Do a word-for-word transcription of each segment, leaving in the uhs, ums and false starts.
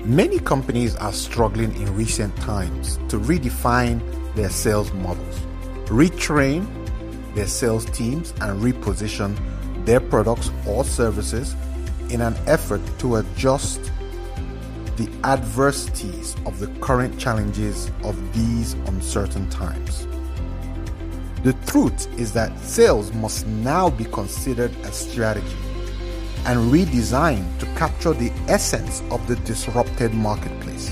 Many companies are struggling in recent times to redefine their sales models, retrain their sales teams, and reposition their products or services in an effort to adjust the adversities of the current challenges of these uncertain times. The truth is that sales must now be considered a strategy and redesigned to capture the essence of the disrupted marketplace.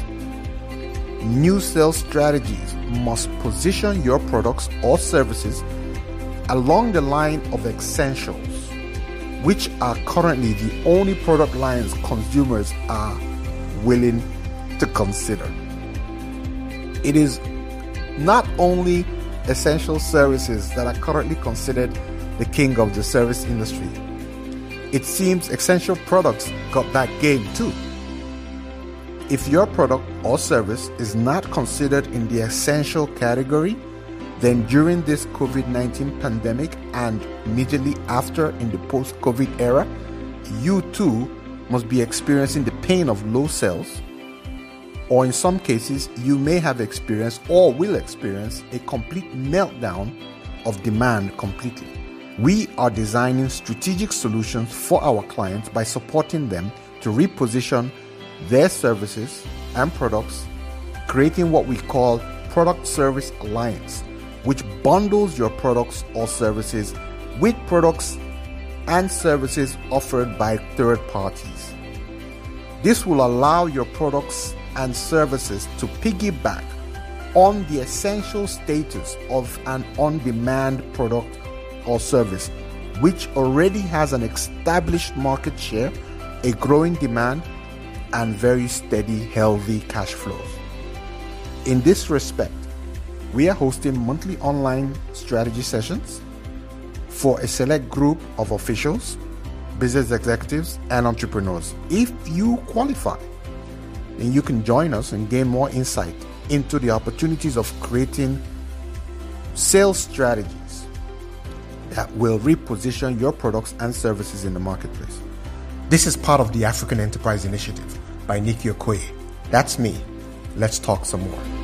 New sales strategies must position your products or services along the line of essentials, which are currently the only product lines consumers are willing to consider. It is not only essential services that are currently considered the king of the service industry. It seems essential products got that game too. If your product or service is not considered in the essential category, then during this covid nineteen pandemic and immediately after in the post-COVID era, you too must be experiencing the pain of low sales, or in some cases, you may have experienced or will experience a complete meltdown of demand completely. We are designing strategic solutions for our clients by supporting them to reposition their services and products, creating what we call Product Service Alliance, which bundles your products or services with products and services offered by third parties. This will allow your products and services to piggyback on the essential status of an on-demand product or service, which already has an established market share, a growing demand, and very steady, healthy cash flows. In this respect, we are hosting monthly online strategy sessions for a select group of officials, business executives, and entrepreneurs. If you qualify, then you can join us and gain more insight into the opportunities of creating sales strategies that will reposition your products and services in the marketplace. This is part of the African Enterprise Initiative by Nikki Okoye. That's me. Let's talk some more.